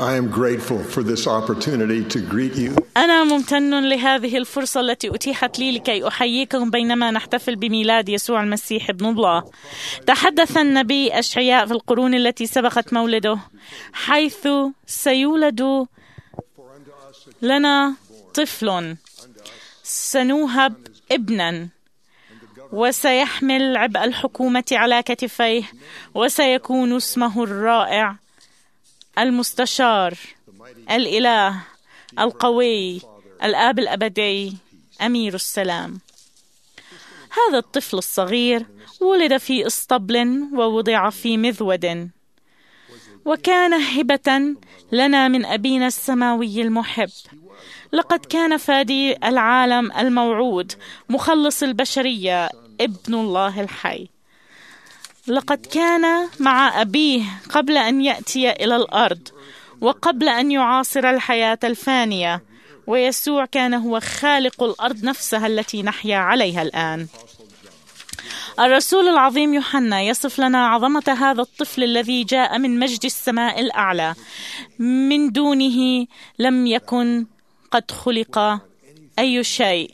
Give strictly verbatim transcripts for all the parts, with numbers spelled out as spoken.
I am grateful for this opportunity to greet you. أنا ممتن لهذه الفرصة التي أتيحت لي لكي أحييكم بينما نحتفل بميلاد يسوع المسيح ابن الله. تحدث النبي أشعياء في القرون التي سبقت مولده حيث سيولد لنا طفل سنوهب ابنا وسيحمل عبء الحكومة على كتفيه وسيكون اسمه الرائع المستشار الإله القوي الآب الأبدي أمير السلام. هذا الطفل الصغير ولد في اسطبل ووضع في مذود، وكان هبة لنا من أبينا السماوي المحب. لقد كان فادي العالم الموعود مخلص البشرية ابن الله الحي. لقد كان مع أبيه قبل أن يأتي إلى الأرض وقبل أن يعاصر الحياة الفانية، ويسوع كان هو خالق الأرض نفسها التي نحيا عليها الآن. الرسول العظيم يوحنا يصف لنا عظمة هذا الطفل الذي جاء من مجد السماء الأعلى، من دونه لم يكن قد خلق أي شيء،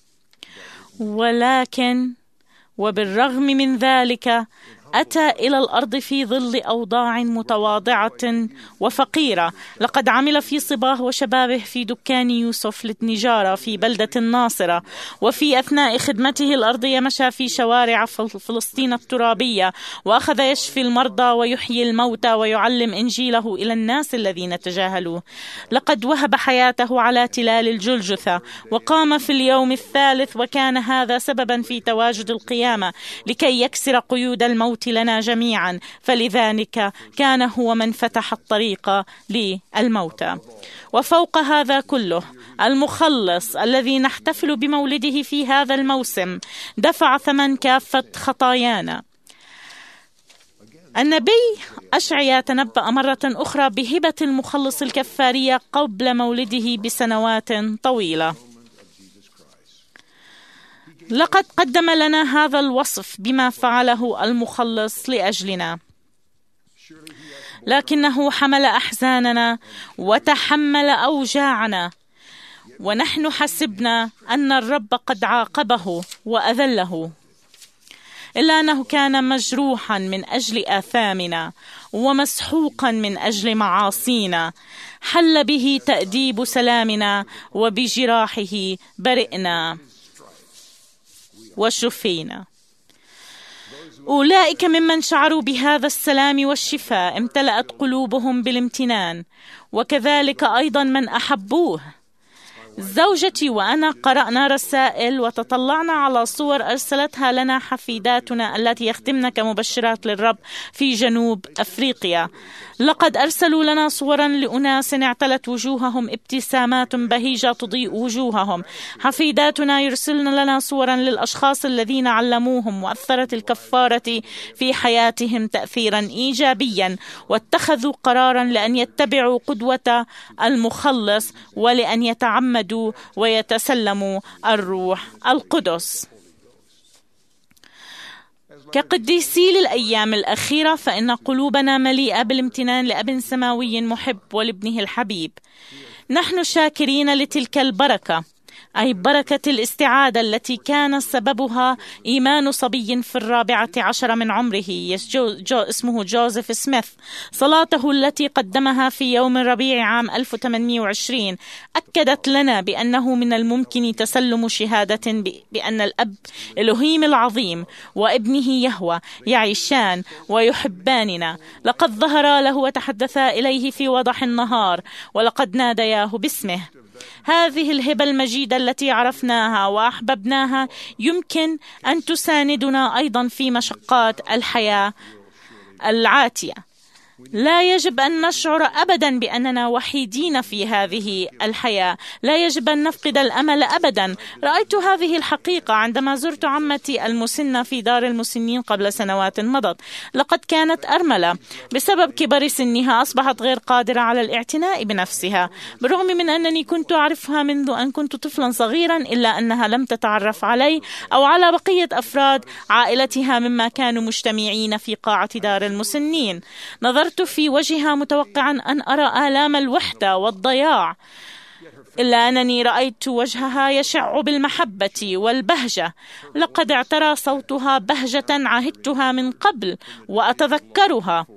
ولكن وبالرغم من ذلك أتى إلى الأرض في ظل أوضاع متواضعة وفقيرة. لقد عمل في صباه وشبابه في دكان يوسف للنجارة في بلدة الناصرة، وفي أثناء خدمته الأرضية مشى في شوارع فلسطين الترابية، وأخذ يشفي المرضى ويحيي الموتى ويعلم إنجيله إلى الناس الذين تجاهلوه. لقد وهب حياته على تلال الجلجثة وقام في اليوم الثالث، وكان هذا سببا في تواجد القيامة لكي يكسر قيود الموت لنا جميعا، فلذلك كان هو من فتح الطريق للموتى. وفوق هذا كله المخلص الذي نحتفل بمولده في هذا الموسم دفع ثمن كافة خطايانا. النبي أشعياء تنبأ مرة أخرى بهبة المخلص الكفارية قبل مولده بسنوات طويلة. لقد قدم لنا هذا الوصف بما فعله المخلص لأجلنا، لكنه حمل أحزاننا وتحمل أوجاعنا، ونحن حسبنا أن الرب قد عاقبه وأذله، إلا أنه كان مجروحا من أجل آثامنا ومسحوقا من أجل معاصينا، حل به تأديب سلامنا وبجراحه برئنا وشفينا. أولئك ممن شعروا بهذا السلام والشفاء امتلأت قلوبهم بالامتنان، وكذلك أيضا من أحبوه. زوجتي وأنا قرأنا رسائل وتطلعنا على صور أرسلتها لنا حفيداتنا التي يخدمن كمبشرات للرب في جنوب أفريقيا. لقد أرسلوا لنا صورا لأناس اعتلت وجوههم ابتسامات بهيجة تضيء وجوههم. حفيداتنا يرسلن لنا صورا للأشخاص الذين علموهم وأثرت الكفارة في حياتهم تأثيرا إيجابيا، واتخذوا قرارا لأن يتبعوا قدوة المخلص ولأن يتعمدوا ويتسلموا الروح القدس. كقديسي للأيام الأخيرة فإن قلوبنا مليئة بالامتنان لأب سماوي محب ولابنه الحبيب. نحن شاكرين لتلك البركة، أي بركة الاستعادة التي كان سببها إيمان صبي في الرابعة عشر من عمره جو جو اسمه جوزيف سميث. صلاته التي قدمها في يوم الربيع عام ألف وثمانمائة وعشرين أكدت لنا بأنه من الممكن تسلم شهادة بأن الأب إلهيم العظيم وابنه يهوى يعيشان ويحباننا. لقد ظهر له وتحدثا إليه في وضح النهار، ولقد نادياه باسمه. هذه الهبة المجيدة التي عرفناها وأحببناها يمكن أن تساندنا أيضا في مشقات الحياة العاتية. لا يجب أن نشعر أبدا بأننا وحيدين في هذه الحياة، لا يجب أن نفقد الأمل أبدا. رأيت هذه الحقيقة عندما زرت عمتي المسنة في دار المسنين قبل سنوات مضت. لقد كانت أرملة، بسبب كبر سنها أصبحت غير قادرة على الاعتناء بنفسها، بالرغم من أنني كنت أعرفها منذ أن كنت طفلا صغيرا، إلا أنها لم تتعرف علي أو على بقية أفراد عائلتها مما كانوا مجتمعين في قاعة دار المسنين. نظرت نظرت في وجهها متوقعا أن أرى آلام الوحدة والضياع، إلا أنني رأيت وجهها يشع بالمحبة والبهجة. لقد اعترى صوتها بهجة عهدتها من قبل وأتذكرها.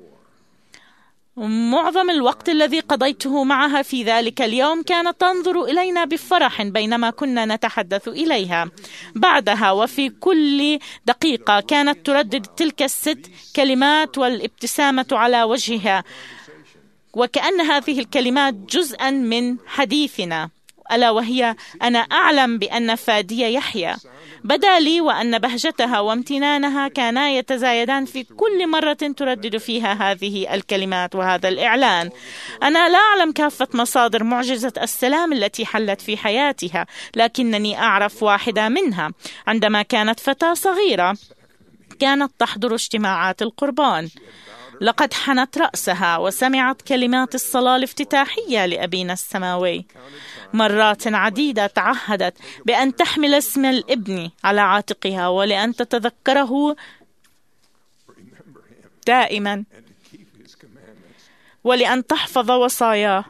معظم الوقت الذي قضيته معها في ذلك اليوم كانت تنظر إلينا بفرح بينما كنا نتحدث إليها. بعدها وفي كل دقيقة كانت تردد تلك الست كلمات والابتسامة على وجهها، وكأن هذه الكلمات جزءا من حديثنا، ألا وهي: أنا أعلم بأن فادي يحيى. بدا لي وأن بهجتها وامتنانها كانا يتزايدان في كل مرة تردد فيها هذه الكلمات وهذا الإعلان. أنا لا أعلم كافة مصادر معجزة السلام التي حلت في حياتها، لكنني أعرف واحدة منها. عندما كانت فتاة صغيرة كانت تحضر اجتماعات القربان. لقد حنت رأسها وسمعت كلمات الصلاة الافتتاحية لأبينا السماوي. مرات عديدة تعهدت بأن تحمل اسم الابن على عاتقها ولأن تتذكره دائما ولأن تحفظ وصاياه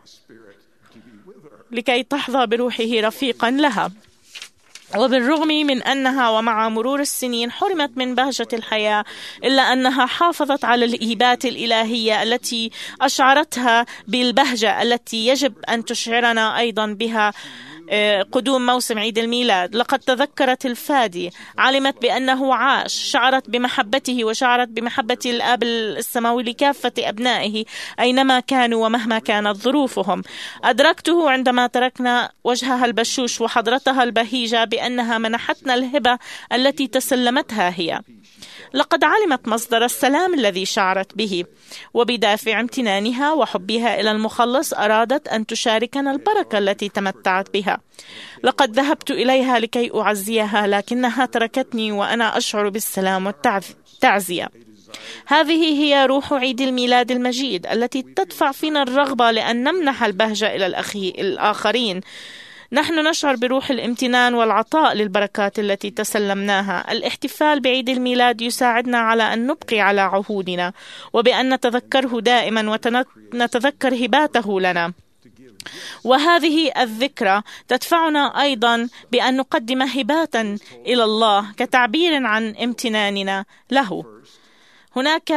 لكي تحظى بروحه رفيقا لها. وبالرغم من أنها ومع مرور السنين حرمت من بهجة الحياة، إلا أنها حافظت على الهبات الإلهية التي أشعرتها بالبهجة التي يجب أن تشعرنا أيضا بها قدوم موسم عيد الميلاد. لقد تذكرت الفادي، علمت بأنه عاش، شعرت بمحبته وشعرت بمحبة الآب السماوي لكافة أبنائه أينما كانوا ومهما كانت ظروفهم. أدركته عندما تركنا وجهها البشوش وحضرتها البهيجة بأنها منحتنا الهبة التي تسلمتها هي. لقد علمت مصدر السلام الذي شعرت به، وبدافع امتنانها وحبها إلى المخلص أرادت أن تشاركنا البركة التي تمتعت بها. لقد ذهبت إليها لكي أعزيها، لكنها تركتني وأنا أشعر بالسلام والتعزية. هذه هي روح عيد الميلاد المجيد التي تدفع فينا الرغبة لأن نمنح البهجة إلى الآخرين. نحن نشعر بروح الامتنان والعطاء للبركات التي تسلمناها. الاحتفال بعيد الميلاد يساعدنا على أن نبقي على عهودنا وبأن نتذكره دائما ونتذكر هباته لنا. وهذه الذكرى تدفعنا أيضا بأن نقدم هباتا إلى الله كتعبير عن امتناننا له. هناك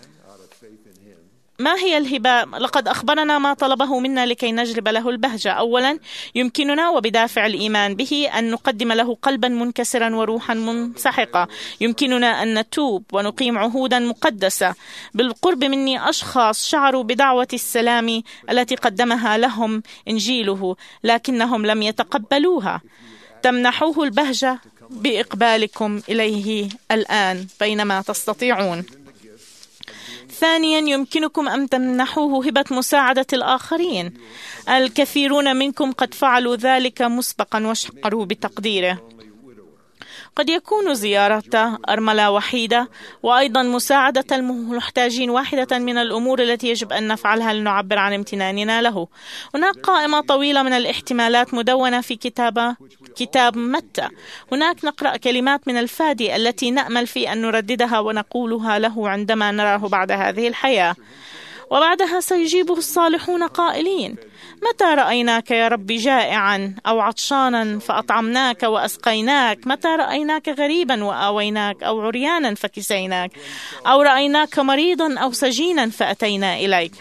ما هي الهبة؟ لقد أخبرنا ما طلبه منا لكي نجلب له البهجة. أولا، يمكننا وبدافع الإيمان به أن نقدم له قلبا منكسرا وروحا منسحقة. يمكننا أن نتوب ونقيم عهودا مقدسة. بالقرب مني أشخاص شعروا بدعوة السلام التي قدمها لهم إنجيله، لكنهم لم يتقبلوها. تمنحوه البهجة بإقبالكم إليه الآن بينما تستطيعون. ثانيا، يمكنكم أن تمنحوه هبة مساعدة الآخرين. الكثيرون منكم قد فعلوا ذلك مسبقا وشعروا بتقديره. قد يكون زيارة أرملة وحيدة وأيضا مساعدة المحتاجين واحدة من الأمور التي يجب أن نفعلها لنعبر عن امتناننا له. هناك قائمة طويلة من الاحتمالات مدونة في كتاب كتاب متى. هناك نقرأ كلمات من الفادي التي نأمل في أن نرددها ونقولها له عندما نراه بعد هذه الحياة. وبعدها سيجيبه الصالحون قائلين: متى رأيناك يا رب جائعا أو عطشانا فأطعمناك وأسقيناك؟ متى رأيناك غريبا وآويناك، أو عريانا فكسيناك، أو رأيناك مريضا أو سجينا فأتينا إليك؟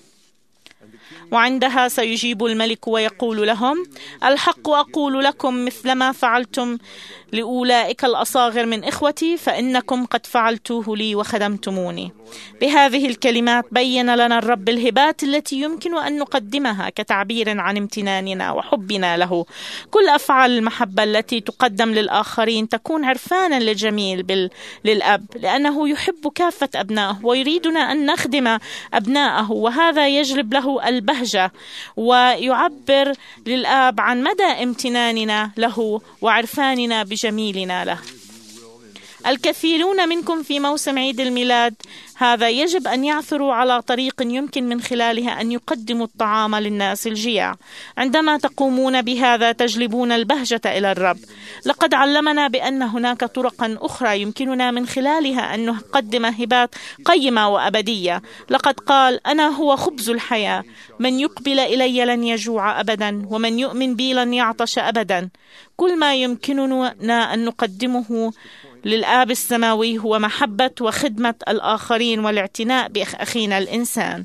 وعندها سيجيب الملك ويقول لهم: الحق أقول لكم مثلما فعلتم لأولئك الأصاغر من إخوتي فإنكم قد فعلتوه لي وخدمتموني. بهذه الكلمات بين لنا الرب الهبات التي يمكن أن نقدمها كتعبير عن امتناننا وحبنا له. كل أفعال المحبة التي تقدم للآخرين تكون عرفانا للجميل بال... للأب، لأنه يحب كافة أبنائه ويريدنا أن نخدم أبنائه، وهذا يجلب له البهجة ويعبر للآب عن مدى امتناننا له وعرفاننا بجميلنا له. الكثيرون منكم في موسم عيد الميلاد هذا يجب أن يعثروا على طريق يمكن من خلالها أن يقدموا الطعام للناس الجياع. عندما تقومون بهذا تجلبون البهجة إلى الرب. لقد علمنا بأن هناك طرقا أخرى يمكننا من خلالها أن نقدم هبات قيمة وأبدية. لقد قال: أنا هو خبز الحياة، من يقبل إلي لن يجوع أبدا، ومن يؤمن بي لن يعطش أبدا. كل ما يمكننا أن نقدمه للآب السماوي هو محبة وخدمة الآخرين والاعتناء بأخينا الإنسان.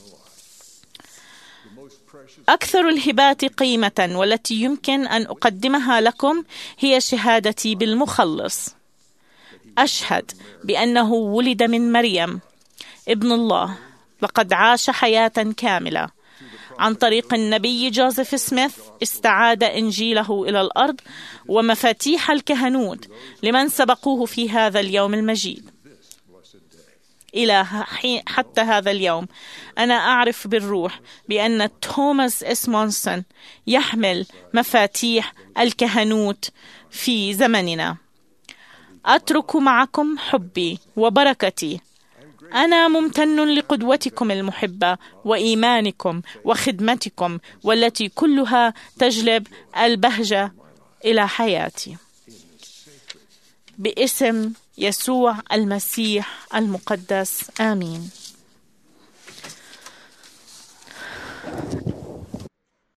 أكثر الهبات قيمة والتي يمكن أن أقدمها لكم هي شهادتي بالمخلص. أشهد بأنه ولد من مريم ابن الله، لقد عاش حياة كاملة. عن طريق النبي جوزيف سميث استعاد إنجيله إلى الأرض ومفاتيح الكهنوت لمن سبقوه في هذا اليوم المجيد. إلى حتى هذا اليوم أنا أعرف بالروح بأن توماس إسمونسون يحمل مفاتيح الكهنوت في زمننا. أترك معكم حبي وبركتي. أنا ممتن لقدوتكم المحبة وإيمانكم وخدمتكم، والتي كلها تجلب البهجة إلى حياتي. باسم يسوع المسيح المقدس، آمين.